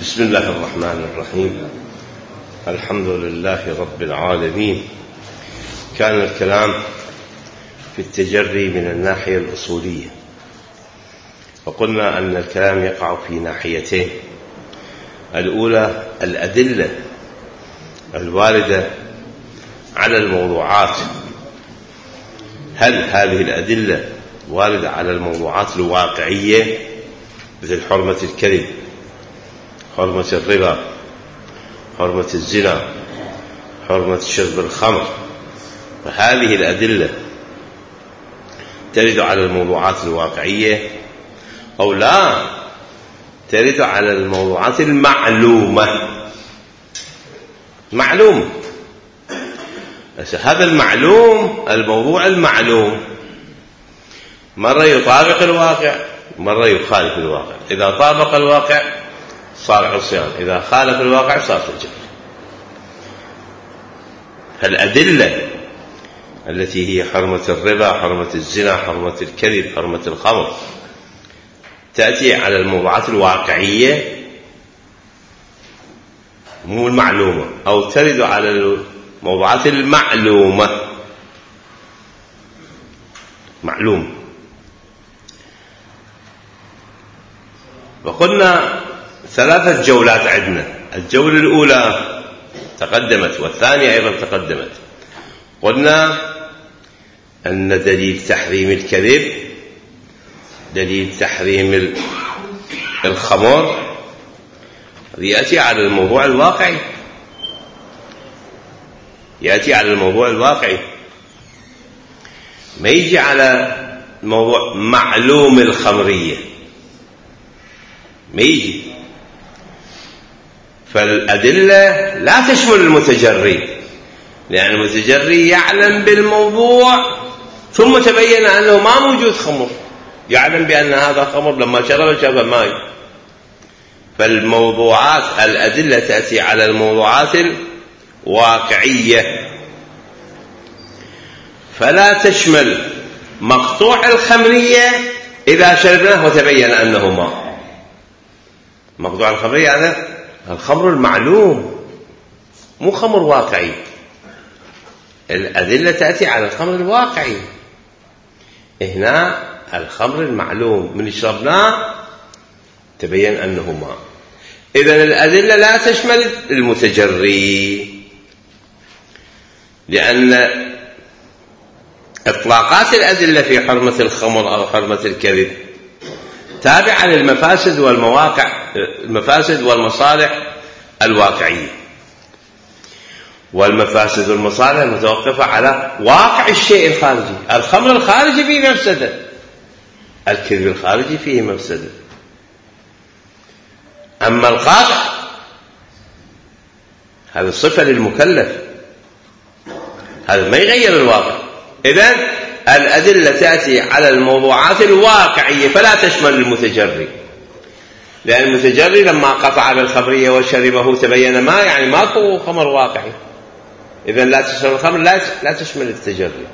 بسم الله الرحمن الرحيم. الحمد لله رب العالمين. كان الكلام في التجري من الناحية الأصولية، وقلنا أن الكلام يقع في ناحيتين: الأولى الأدلة الواردة على الموضوعات، هل هذه الأدلة واردة على الموضوعات الواقعية مثل حرمة الكذب، حرمة الربا، حرمة الزنا، حرمة شرب الخمر، فهذه الأدلة ترد على الموضوعات الواقعية أو لا ترد على الموضوعات المعلومة. معلوم هذا المعلوم، الموضوع المعلوم مرة يطابق الواقع، مرة يخالف الواقع. إذا طابق الواقع صار عصيان، إذا خالف الواقع صار تجري. فالأدلة التي هي حرمة الربا، حرمة الزنا، حرمة الكذب، حرمة الخمر تأتي على الموضوعات الواقعية مو المعلومة، أو ترد على الموضوعات المعلومة. معلوم. وقلنا 3 جولات عندنا. الجولة الأولى تقدمت والثانية أيضا تقدمت. قلنا أن دليل تحريم الكذب، دليل تحريم الخمر يأتي على الموضوع الواقعي، يأتي على الموضوع الواقعي، ما يجي على موضوع معلوم الخمرية، ما يجي. فالأدلة لا تشمل المتجري، لأن المتجري يعلم بالموضوع ثم تبين أنه ما موجود خمر، يعلم بأن هذا خمر لما شرب ماء. فالموضوعات الأدلة تأتي على الموضوعات الواقعية، فلا تشمل مقطوع الخمرية إذا شربناه وتبين أنه ماء. مقطوع الخمرية هذا الخمر المعلوم، مو خمر واقعي. الأدلة تأتي على الخمر الواقعي. هنا الخمر المعلوم من شربناه تبين أنه ماء. إذن الأدلة لا تشمل المتجري، لأن إطلاقات الأدلة في حرمة الخمر أو حرمة الكذب تابعة للمفاسد والمواقع، المفاسد والمصالح الواقعية، والمفاسد والمصالح متوقفة على واقع الشيء الخارجي. الخمر الخارجي فيه مفسدة، الكذب الخارجي فيه مفسدة. أما القاطع هذا صفة للمكلف، هذا ما يغير الواقع. إذن الأدلة تأتي على الموضوعات الواقعية فلا تشمل المتجري، لأن المتجري لما قطع بالخمرية وشربه تبين ما يعني ماكو خمر واقعي. إذن لا تشمل الخمر، لا تشمل التجري.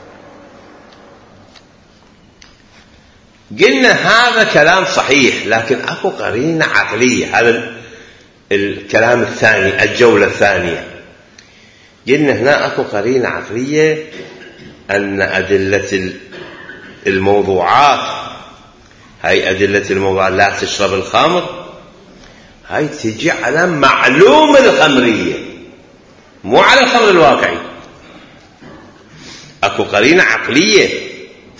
قلنا هذا كلام صحيح، لكن أكو قرينة عقلية. هذا الكلام الثاني، الجولة الثانية. قلنا هنا أكو قرينة عقلية أن أدلة الموضوعات، هاي أدلة الموضوعات لا تشرب الخمر، هاي تجي على معلوم الخمرية مو على الخمر الواقعي. أكو قرينة عقلية.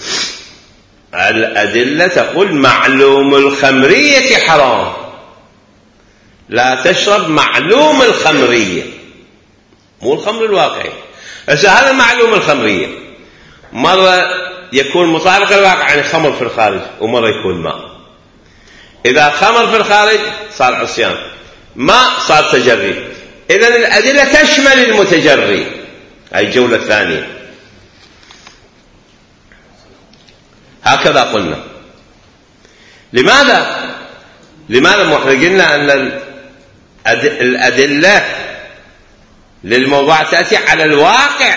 الأدلة تقول معلوم الخمرية حرام، لا تشرب معلوم الخمرية مو الخمر الواقعي. هذا معلوم الخمرية مرة يكون مطابق الواقع، يعني خمر في الخارج، ومرة يكون ماء. إذا خمر في الخارج صار عصيان، ماء صار تجري. إذن الأدلة تشمل المتجري. هاي الجولة الثانية. هكذا قلنا. لماذا قلنا أن الأدلة للموضوع تأتي على الواقع،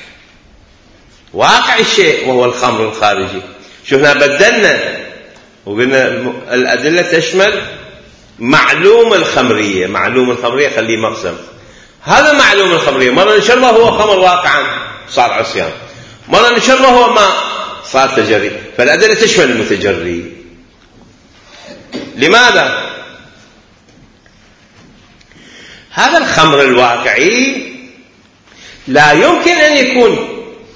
واقع الشيء وهو الخمر الخارجي. شفنا بدلنا وقلنا الأدلة تشمل معلوم الخمرية. معلوم الخمرية خليه مقسم. هذا معلوم الخمرية مرة نشربه هو خمر واقعا صار عصيان، مرة نشربه هو ماء صار تجري. فالأدلة تشمل المتجري. لماذا؟ هذا الخمر الواقعي لا يمكن أن يكون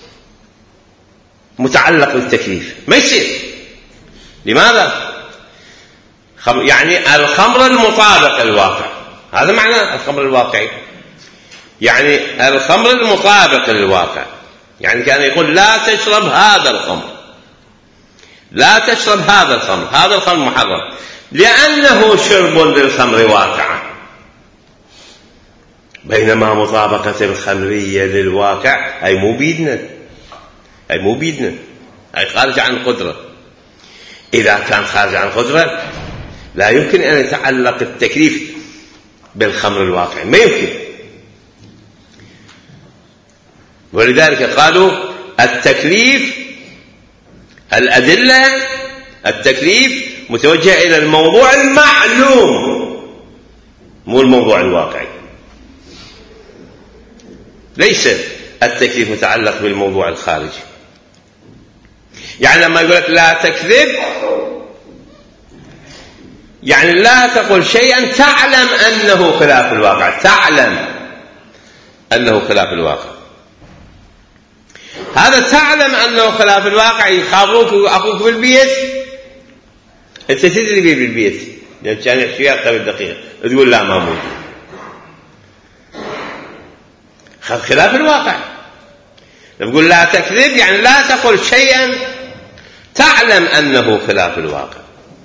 متعلق بالتكليف، ما يصير. لماذا؟ يعني الخمر المطابق الواقع، هذا معنى الخمر الواقعي، يعني الخمر المطابق للواقع. يعني كان يقول لا تشرب هذا الخمر، لا تشرب هذا الخمر، هذا الخمر محرم لأنه شرب للخمر واقعا. بينما مطابقة الخمرية للواقع أي مو بيدنا، أي مو بيدنا، أي خارج عن القدرة. إذا كان خارج عن القدرة لا يمكن أن يتعلق التكليف بالخمر الواقع، ما يمكن. ولذلك قالوا التكليف، الأدلة، التكليف متوجه إلى الموضوع المعلوم مو الموضوع الواقعي. ليس التكليف متعلق بالموضوع الخارجي. يعني لما يقول لك لا تكذب، يعني لا تقول شيئا تعلم أنه خلاف الواقع، تعلم أنه خلاف الواقع. هذا تعلم أنه خلاف الواقع يخابروك أخوك بالبيت، أنت تدري بيه بالبيت لأن كان يحكيها قبل دقيقة تقول لا ما موجود، خلاف الواقع. نقول لا تكذب يعني لا تقول شيئا تعلم أنه خلاف الواقع.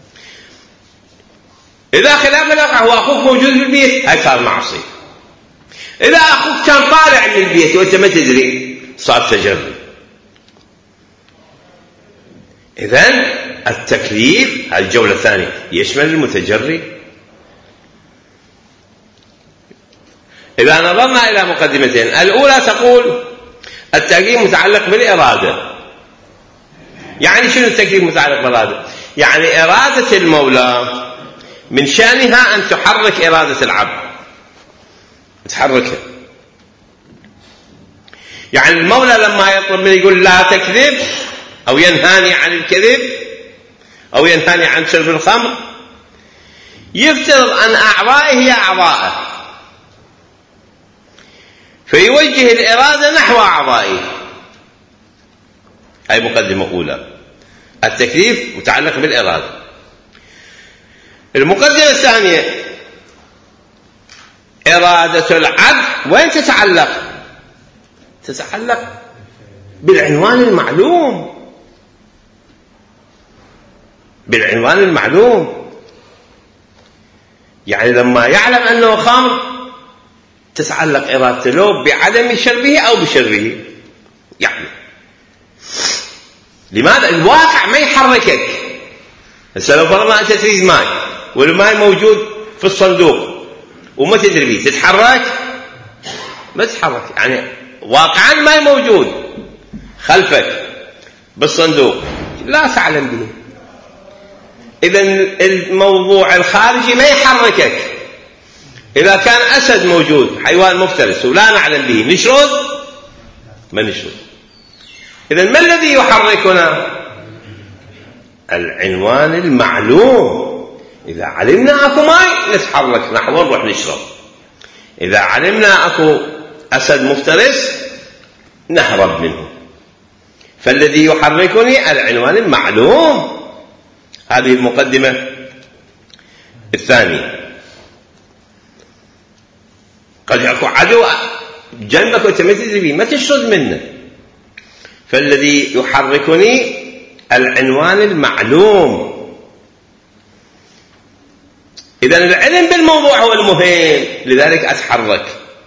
إذا خلاف الواقع هو أخوك موجود في البيت هاي صار معصية. إذا أخوك كان طالع من البيت وأنت ما تدري صار تجري. إذن التكليف الجولة الثانية يشمل المتجري. إذا نظرنا إلى مقدمتين، الأولى تقول التكليف متعلق بالإرادة. يعني شنو التكليف متعلق بالإرادة؟ يعني إرادة المولى من شأنها أن تحرك إرادة العبد، تحركها. يعني المولى لما يطلب مني يقول لا تكذب أو ينهاني عن الكذب أو ينهاني عن شرب الخمر، يفترض أن أعضائه هي أعضائه، فيوجه الإرادة نحو أعضائه. هذه مقدمة أولى، التكليف متعلق بالإرادة. المقدمة الثانية إرادة العبد وين تتعلق؟ تتعلق بالعنوان المعلوم، بالعنوان المعلوم. يعني لما يعلم أنه خمر تتعلق إرادته له بعدم شربه أو بشربه. يعني لماذا؟ الواقع ما يحركك. هسه لو فرضنا أنت تريد ماء والماء موجود في الصندوق وما تدري بيه، تتحرك؟ ما تتحرك. يعني واقعا الماء موجود خلفك بالصندوق لا تعلم به. إذن الموضوع الخارجي ما يحركك. إذا كان أسد موجود حيوان مفترس ولا نعلم به نشرد؟ ما نشرد. إذن ما الذي يحركنا؟ العنوان المعلوم. إذا علمنا أكو ماء نتحرك نحو نروح نشرب، إذا علمنا أكو أسد مفترس نهرب منه. فالذي يحركني العنوان المعلوم. هذه المقدمة الثانية. قد يكون عدو جنبك وانت ما تدري به ما تشرد منه. فالذي يحركني العنوان المعلوم. إذن العلم بالموضوع هو المهم، لذلك أتحرك.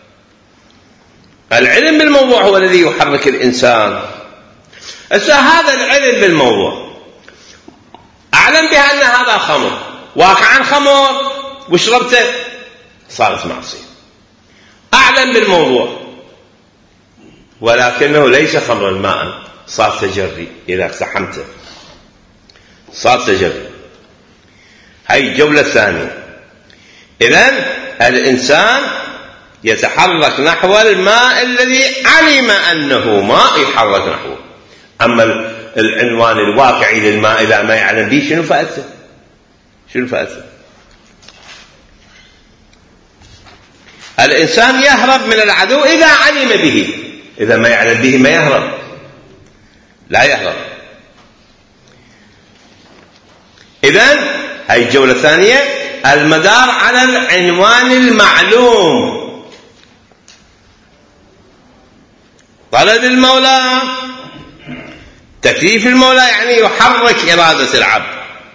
العلم بالموضوع هو الذي يحرك الإنسان. هذا العلم بالموضوع أعلم بها أن هذا خمر، واقعا خمر وشربته صارت معصية. أعلم بالموضوع ولكنه ليس خمرا ماء، صار تجري. إذا اقتحمته صار تجري. هاي الجولة الثانية. إذن الإنسان يتحرك نحو الماء الذي علم أنه ماء يحرك نحوه. أما العنوان الواقعي للماء إذا ما يعلم به شنو فائدته؟ شنو فائدته؟ الإنسان يهرب من العدو إذا علم به، إذا ما يعلم به ما يهرب، لا يهرب. إذن هاي الجولة الثانية المدار على العنوان المعلوم، طلب المولى، تكليف المولى، يعني يحرك إرادة العبد،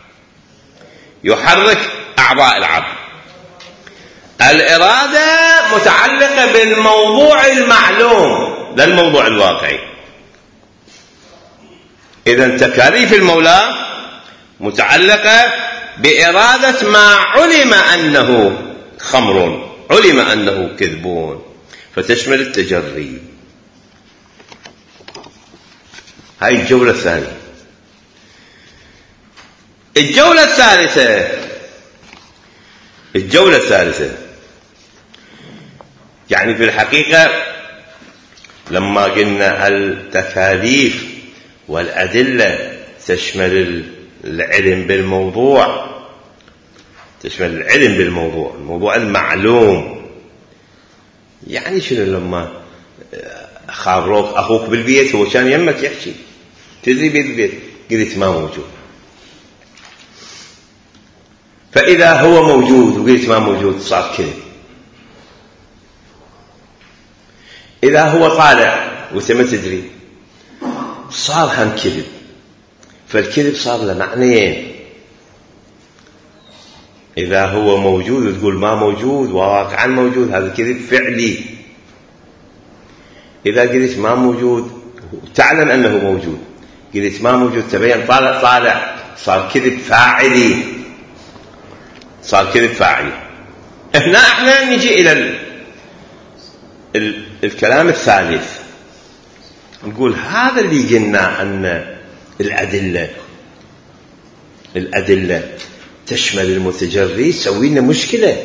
يحرك أعضاء العبد. الإرادة متعلقة بالموضوع المعلوم، ده الموضوع الواقعي. إذن تكاليف المولى متعلقة بإرادة ما علم أنه خمر، علم أنه كذبون، فتشمل التجري. هاي الجولة الثانية. الجولة الثالثة يعني في الحقيقة لما قلنا التكاليف والأدلة تشمل العلم بالموضوع، تشمل العلم بالموضوع، الموضوع المعلوم. يعني شنو لما خابروك أخوك بالبيت هو كان يمك يحكي، تدري بالبيت، قلت ما موجود، فإذا هو موجود وقلت ما موجود صار كذب. إذا هو طالع وانت ما تدري صار هم كذب. فالكذب صار له معنيين، إذا هو موجود وتقول ما موجود وواقعا موجود هذا كذب فعلي. إذا قلت ما موجود تعلم أنه موجود، قلت ما موجود تبين طالع صار كذب فاعلي، صار كذب فاعلي. هنا احنا نجي إلى الكلام الثالث، نقول هذا اللي قلنا أن الأدلة تشمل المتجري، سوي لنا مشكلة،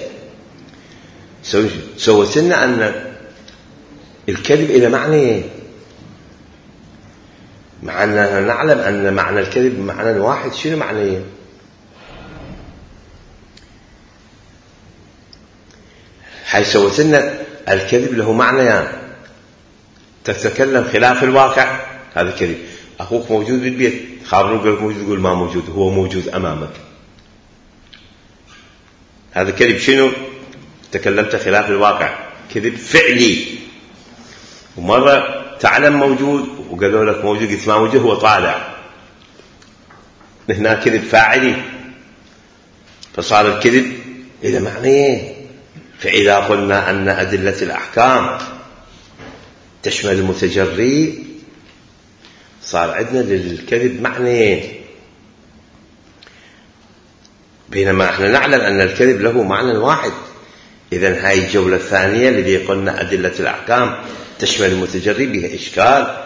سوت لنا أن الكذب إلى معنى، مع أننا نعلم أن معنى الكذب معنى واحد. شنو معنى؟ حيث سوت لنا الكذب له معنيان، تتكلم خلاف الواقع هذا كذب. أخوك موجود بالبيت، خابروك موجود، تقول ما موجود، هو موجود أمامك، هذا كذب. شنو؟ تكلمت خلاف الواقع، كذب فعلي. ومرة تعلم موجود وقالوا لك موجود، قلت ما موجود، هو طالع، هنا كذب فاعلي. فصار الكذب إلى معنيه. فإذا قلنا أن أدلة الأحكام تشمل المتجري صار عندنا للكذب معنيين، بينما احنا نعلم أن الكذب له معنى واحد. إذن هاي الجولة الثانية الذي قلنا أدلة الأحكام تشمل المتجري بها إشكال.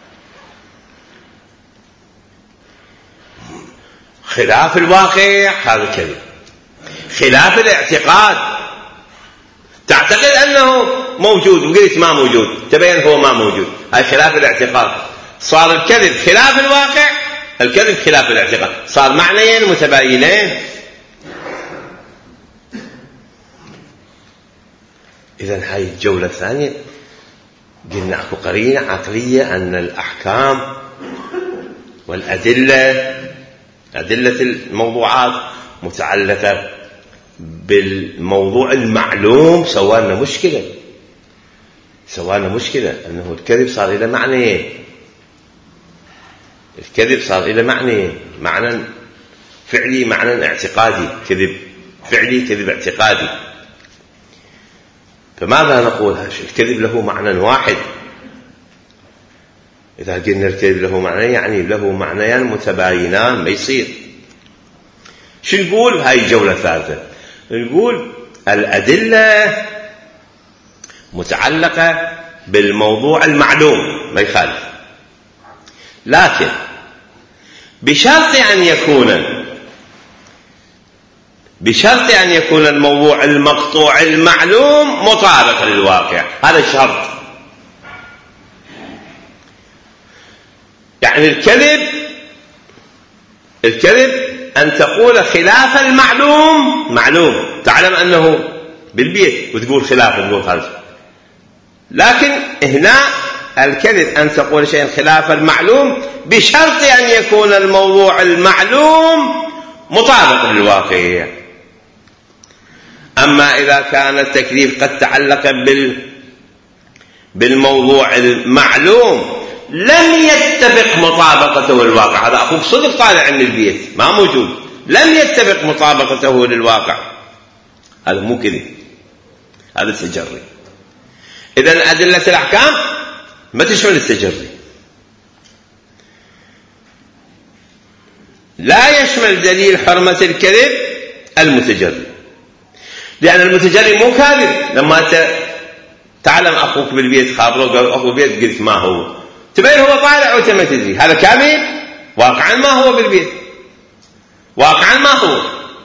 خلاف الواقع هذا كذب، خلاف الاعتقاد، تعتقد أنه موجود وقلت ما موجود، تبين هو ما موجود، هاي خلاف الاعتقاد. صار الكذب خلاف الواقع، الكذب خلاف الاعتقاد، صار معنيين متباينين. إذن هاي الجولة الثانية قلنا أكو قرينة عقلية أن الأحكام والأدلة، أدلة الموضوعات متعلقة بالموضوع المعلوم. سوانا مشكلة أنه الكذب صار إلى معنى، الكذب صار إلى معنى فعلي، معنى اعتقادي، كذب فعلي كذب اعتقادي. فماذا نقول؟ الكذب له معنى واحد. إذا قلنا الكذب له معنى يعني له معنيان متباينان، ما يصير. شو نقول؟ هاي الجولة الثالثة نقول الأدلة متعلقة بالموضوع المعلوم، ما يخالف، لكن بشرط أن يكون بشرط أن يكون الموضوع المقطوع المعلوم مطابق للواقع. هذا الشرط. يعني الكذب أن تقول خلاف المعلوم. معلوم تعلم أنه بالبيت وتقول خلاف، تقول خارج. لكن هنا الكذب أن تقول شيء خلاف المعلوم بشرط أن يكون الموضوع المعلوم مطابق للواقع. أما إذا كان التكذيب قد تعلق بالموضوع المعلوم لم يتفق مطابقته للواقع، هذا أخوك صدق طالع من البيت ما موجود، لم يتفق مطابقته للواقع، هذا مو كذب، هذا تجري. إذن أدلة الأحكام ما تشمل التجري، لا يشمل دليل حرمة الكذب المتجري، لأن المتجري مو كاذب. لما أنت تعلم أخوك بالبيت خابره وقال أخوك بالبيت قلت ما هو، تبين هو طالع وأنت ما تدري، هذا كاذب واقعا ما هو بالبيت، واقعا ما هو،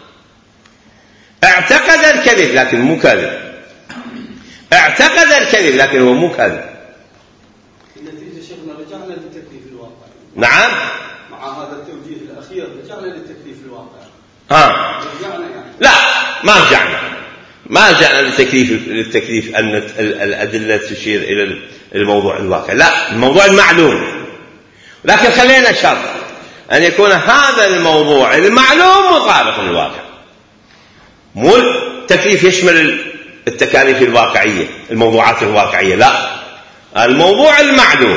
اعتقد الكذب لكن مو كاذب، اعتقد الكذب لكن هو مو كاذب. النتيجة شيخنا رجعنا للتكليف الواقع. نعم، مع هذا التوجيه الأخير رجعنا للتكليف الواقع. رجعنا يعني. لا ما رجعنا للتكليف أن الأدلة تشير إلى الموضوع الواقع، لا، الموضوع المعلوم. لكن خلينا شرط أن يكون هذا الموضوع المعلوم مطابق للواقع، مو التكليف يشمل التكاليف الواقعية، الموضوعات الواقعية، لا، الموضوع المعلوم.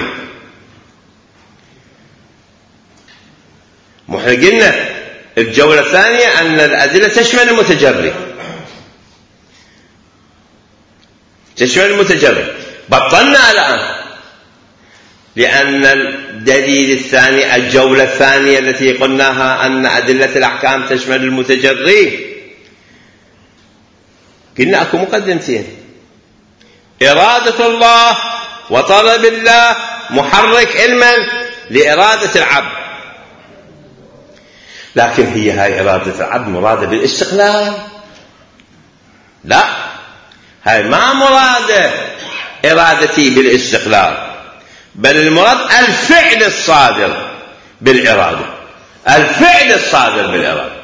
احنا قلنا الجولة الثانية أن الأدلة تشمل المتجري، تشمل المتجري. بطلنا الآن لأن الدليل الثاني، الجولة الثانية التي قلناها أن أدلة الأحكام تشمل المتجري، قلنا أكو مقدمتين: إرادة الله وطلب الله محرك علما لإرادة العبد. لكن هي هاي إرادة العبد مرادة بالاستقلال؟ لا، هاي ما مرادة إرادتي بالاستقلال، بل المراد الفعل الصادر بالإرادة، الفعل الصادر بالإرادة.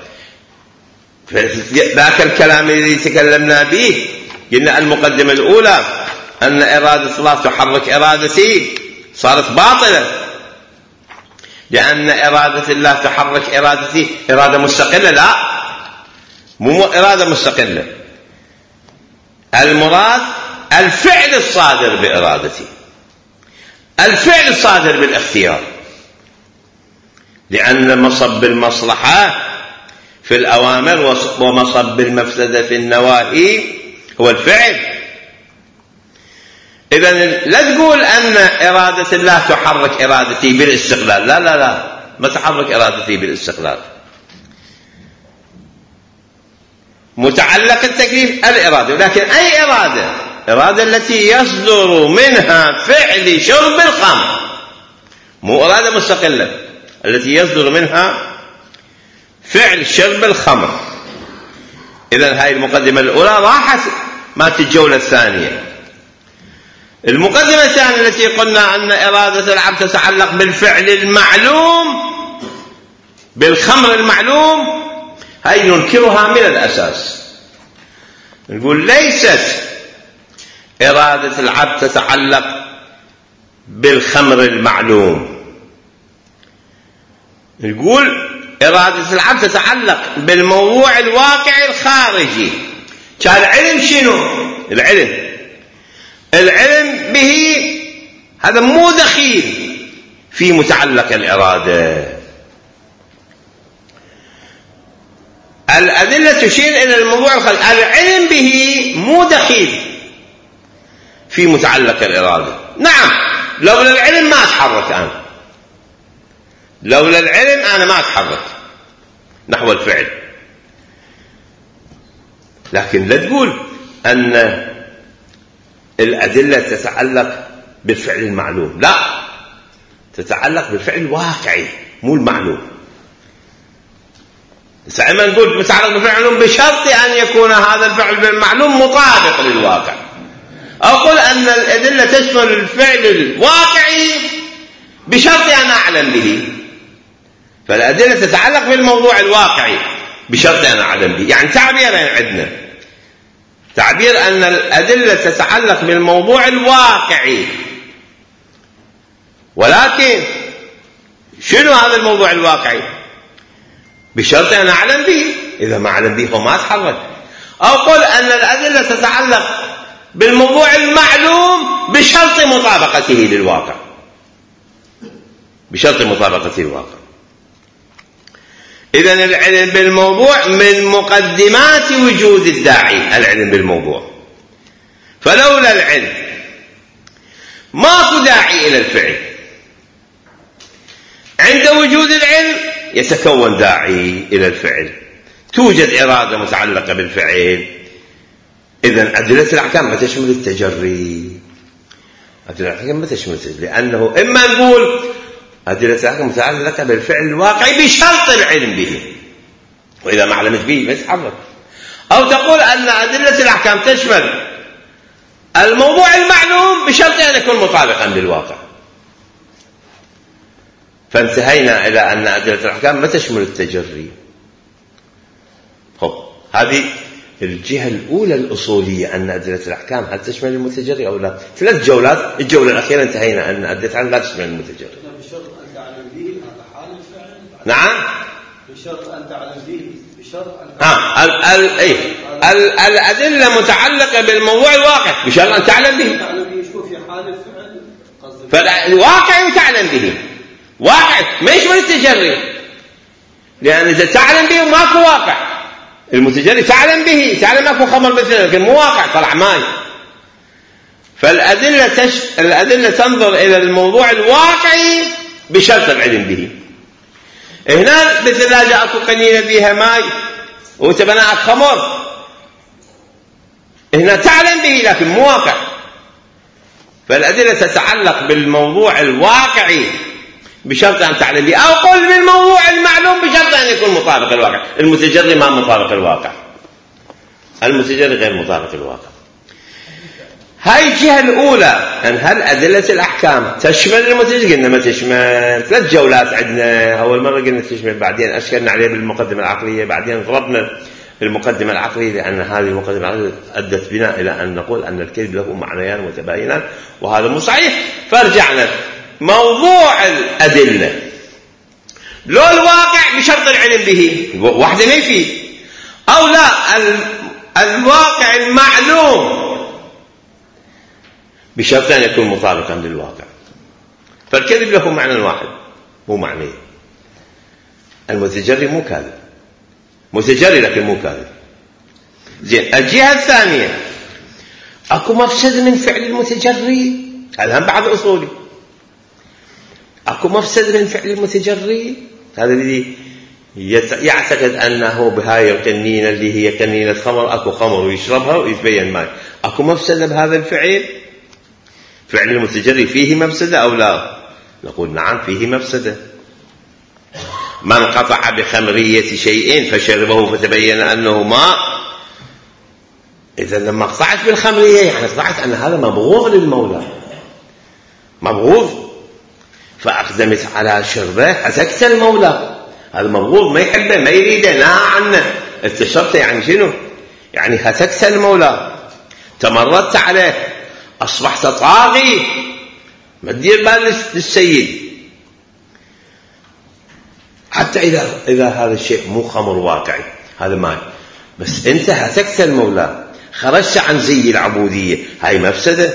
ذاك الكلام الذي تكلمنا به قلنا المقدمة الأولى أن إرادة الله تحرك إرادتي صارت باطلة، لأن إرادة الله تحرك إرادتي إرادة مستقلة، لا، مو إرادة مستقلة، المراد الفعل الصادر بإرادتي، الفعل الصادر بالاختيار، لأن مصب المصلحة في الأوامر ومصب المفسدة في النواهي هو الفعل. إذن لا تقول أن إرادة الله تحرك إرادتي بالاستقلال، لا لا لا، ما تحرك إرادتي بالاستقلال. متعلق التكليف الإرادة، لكن أي إرادة؟ إرادة التي يصدر منها فعل شرب الخمر، مو إرادة مستقلة، التي يصدر منها فعل شرب الخمر. إذن هاي المقدمة الأولى راحت مات الجولة الثانية. المقدمة الثانية التي قلنا أن إرادة العبد تتعلق بالفعل المعلوم، بالخمر المعلوم، هاي ننكرها من الأساس، نقول ليست إرادة العبد تتعلق بالخمر المعلوم، نقول إرادة العبد تتعلق بالموضوع الواقعي الخارجي. كان العلم شنو؟ العلم به هذا مو دخيل في متعلق الإرادة. الأدلة تشير إلى الموضوع الخارجي، العلم به مو دخيل في متعلق الإرادة. نعم، لولا العلم ما أتحرك أنا، لولا العلم أنا ما أتحرك نحو الفعل. لكن لا تقول أن الأدلة تتعلق بالفعل المعلوم، لا، تتعلق بالفعل الواقعي مو المعلوم. ساعما نقول متعلق بفعل معلوم بشرط أن يكون هذا الفعل بالمعلوم مطابق للواقع، أو قل أن الأدلة تشمل الفعل الواقعي بشرط أن أعلم به. فالأدلة تتعلق بالموضوع الواقعي بشرط أن أعلم به. يعني تعبيرين عندنا، تعبير أن الأدلة تتعلق بالموضوع الواقعي، ولكن شنو هذا الموضوع الواقعي؟ بشرط أن أعلم به، إذا ما أعلم به فما أتحرك. أو قل أن الأدلة تتعلق بالموضوع المعلوم بشرط مطابقته للواقع، بشرط مطابقته للواقع. إذن العلم بالموضوع من مقدمات وجود الداعي، العلم بالموضوع. فلولا العلم ماكو داعي إلى الفعل. عند وجود العلم يتكون داعي إلى الفعل، توجد إرادة متعلقة بالفعل. إذن أدلة الأحكام ما تشمل التجري، أدلة الأحكام ما تشمل التجري، لأنه إما نقول أدلة الأحكام متعلقة بالفعل الواقعي بشرط العلم به، وإذا ما علمت به ما يتحرك. أو تقول أن أدلة الأحكام تشمل الموضوع المعلوم بشرط أن يكون مطابقا للواقع. فانتهينا إلى أن أدلة الأحكام ما تشمل التجري. هذه الجهة الأولى الأصولية، أن أدلة الأحكام هل تشمل المتجري أو لا. 3 جولات، الجولة الأخيرة انتهينا أن أدلة الأحكام لا تشمل المتجري. بشرط أن تعلم به هذا حال الفعل. نعم، بشرط أن تعلم به، بشرط أن الأدلة متعلقة بالموضوع الواقع بشرط أن تعلم به. تعلم به شو في حال الفعل؟ فالواقع تعلم به، واقع ما يشمل التجري، لأن إذا تعلم به ماكو واقع. المتجري تعلم به، تعلم ماكو خمر مثله، لكن مو واقع، طلع ماي. فالأدلة تنظر إلى الموضوع الواقعي بشرط العلم به. هنا بثلاجة أكو قنينة بيها ماي وتبناء خمر، هنا تعلم به لكن مو واقع. فالأدلة تتعلق بالموضوع الواقعي بشرط أن تعلم به، أو قل بالموضوع المعلوم بشرط أن يكون مطابق الواقع. المتجري ما مطابق الواقع، المتجري غير مطابق الواقع. هاي الجهة الأولى، أن هل أدلة الأحكام تشمل المتجري؟ قلنا ما تشمل. 3 جولات عندنا، أول مرة قلنا تشمل، بعدين أشكلنا عليه بالمقدمة العقلية، بعدين ضربنا المقدمة العقلية، لأن هذه المقدمة العقلية أدت بنا إلى أن نقول أن الكذب له معنيان متباينان، وهذا مو صحيح. فرجعنا موضوع الأدلة لو الواقع بشرط العلم به، واحدة ما فيه، أو لا الواقع المعلوم بشرط أن يكون مطابقا للواقع. فالكذب له معنى واحد مو معنى. المتجري مو كاذب، متجري لكن مو كاذب. زين، الجهة الثانية أكو مفسد من فعل المتجري، هذا هم بعض أصولي. أكو مفسد من فعل المتجري، هذا الذي يعتقد أنه بهاي القنينة اللي هي قنينة خمر، أكو خمر ويشربها ويتبين ماء، أكو مفسدة بهذا الفعل. فعل المتجري فيه مفسدة أو لا؟ نقول نعم فيه مفسدة. من قطع بخمرية شيء فشربه فتبين أنه ماء، إذا لما قطعت بالخمرية يعني قطعت أن هذا مبغوض للمولى، مبغوض، فأقدمت على شربه هتكت المولى. هذا مبغوض، ما يحبه، ما يريده، نهى عنه. استشربته يعني شنو؟ يعني هتكت المولى، تمردت عليه، أصبحت طاغي، ما تدير بال للسيد. حتى إذا هذا الشيء مو خمر واقعي، هذا ماء، بس أنت هتكت المولى، خرجت عن زي العبودية، هاي مفسدة.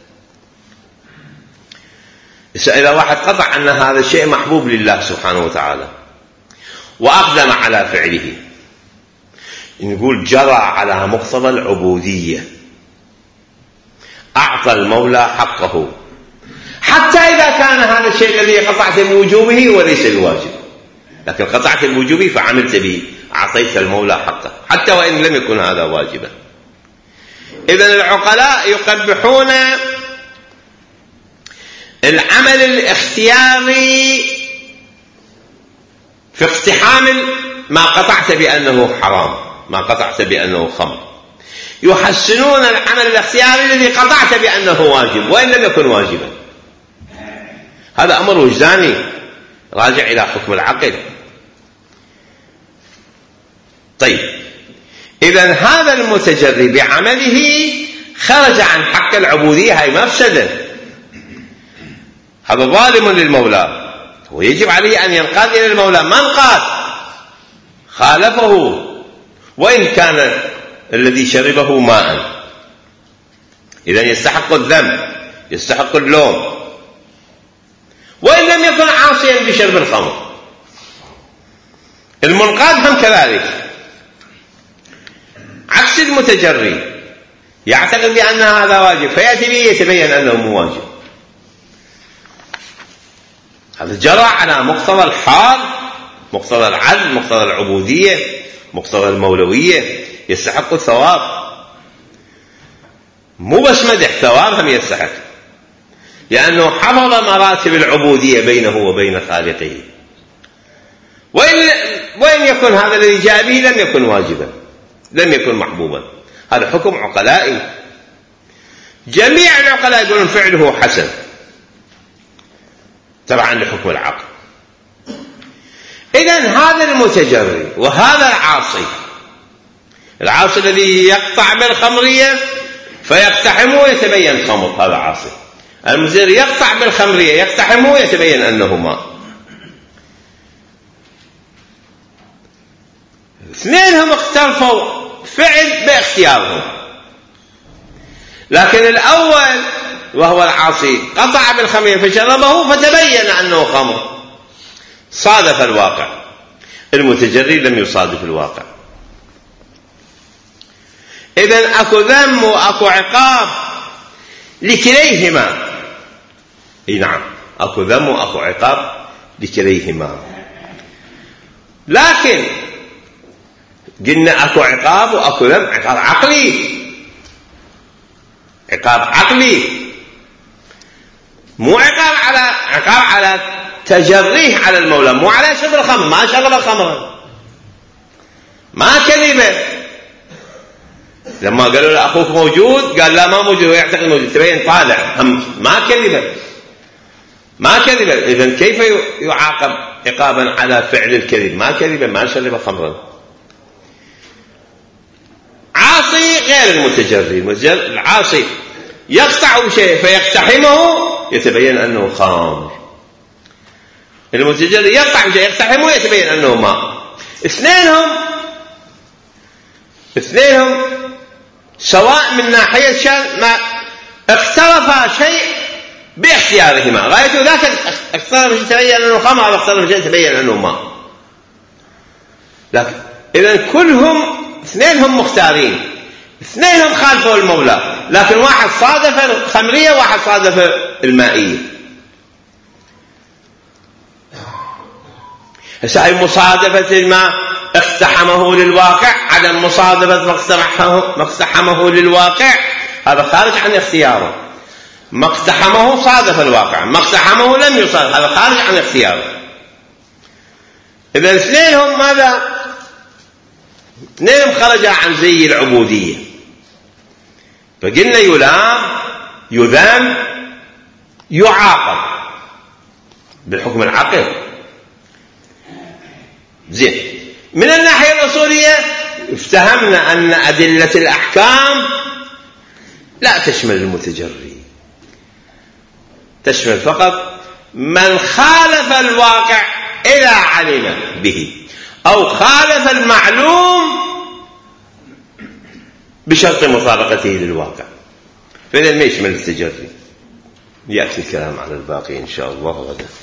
إذا واحد قطع أن هذا الشيء محبوب لله سبحانه وتعالى وأقدم على فعله، نقول جرى على مقتضى العبودية، أعطى المولى حقه، حتى إذا كان هذا الشيء الذي قطعت بوجوبه وليس بواجب، لكن قطعت بوجوبه فعملت به، أعطيت المولى حقه حتى وإن لم يكن هذا واجبا. إذن العقلاء يقبحون العمل الاختياري في اقتحام ما قطعت بأنه حرام، ما قطعت بأنه خمر، يحسنون العمل الاختياري الذي قطعت بأنه واجب وإن لم يكن واجبا. هذا أمر وجداني راجع إلى حكم العقل. طيب، إذن هذا المتجري بعمله خرج عن حق العبودية، هي مفسدة، هذا ظالم للمولى، ويجب عليه أن ينقاد إلى المولى. ما انقاد، خالفه، وإن كان الذي شربه ماء، إذن يستحق الذنب، يستحق اللوم، وإن لم يكن عاصيا بشرب الخمر. المنقاد هم كذلك، عكس المتجري، يعتقد بأن هذا واجب فيأتي به يتبين أنه مو واجب. هذا جرى على مقتضى الحال، مقتضى العدل، مقتضى العبودية، مقتضى المولوية، يستحق الثواب، مو بس مدح، ثواب هم يستحق، لأنه حفظ مراتب العبودية بينه وبين خالقه. وإن يكن هذا الذي جاء به لم يكن واجبا، لم يكن محبوبا. هذا حكم عقلائي، جميع العقلاء يقولون فعله حسن تبعا لحكم العقل. إذن هذا المتجري وهذا العاصي الذي يقطع بالخمرية فيقتحمه ويتبين خمر، هذا عاصي. المتجري يقطع بالخمرية يقتحمه ويتبين أنه ماء. اثنينهم اختلفوا فعل باختيارهم، لكن الأول وهو العاصي قطع بالخمرية فشربه فتبين أنه خمر، صادف الواقع. المتجري لم يصادف الواقع. إذن أكو ذم وأكو عقاب لكليهما. نعم، أكو ذم وأكو عقاب لكليهما، لكن قلنا أكو عقاب وأكو ذم، عقاب عقلي، عقاب عقلي، مو عقاب على تجريه على المولى، مو على شرب الخمر. ما شرب الخمر، ما كذب. لما قالوا له أخوك موجود قال لا ما موجود، ويعتقد موجود، تبين طالع، ما كذب، ما كذب. إذن كيف يعاقب عقابا على فعل الكذب؟ ما كذب، ما شرب خمرا. عاصي غير المتجري. العاصي يقطع بشيء فيقتحمه يتبين أنه خمر، المتجري يقطع بشيء يقتحمه يتبين أنه ماء. اثنينهم سواء من ناحية شان ما اختلف شيء باختيارهما، غايته ذاك اختلف شيء تبين أنه خمر، أو اختلف شيء تبين أنه ماء. لكن إذن كلهم اثنينهم مختارين، اثنينهم خالفوا المولى، لكن واحد صادف الخمرية وواحد صادف المائية. هسه مصادفة الماء اقتحمه للواقع، عدم مصادفة ما اقتحمه للواقع هذا خارج عن اختياره. ما اقتحمه صادف الواقع، ما اقتحمه لم يصادف، هذا خارج عن اختياره. إذا اثنينهم ماذا؟ اثنينهم خرجا عن زي العبودية، فقلنا يلام، يذم، يعاقب بالحكم العقل. زين، من الناحية الأصولية افتهمنا أن أدلة الأحكام لا تشمل المتجري، تشمل فقط من خالف الواقع إذا علم به، أو خالف المعلوم بشرط مطابقته للواقع، فإذا ما يشمل التجري. يأتي الكلام على الباقي إن شاء الله غدا.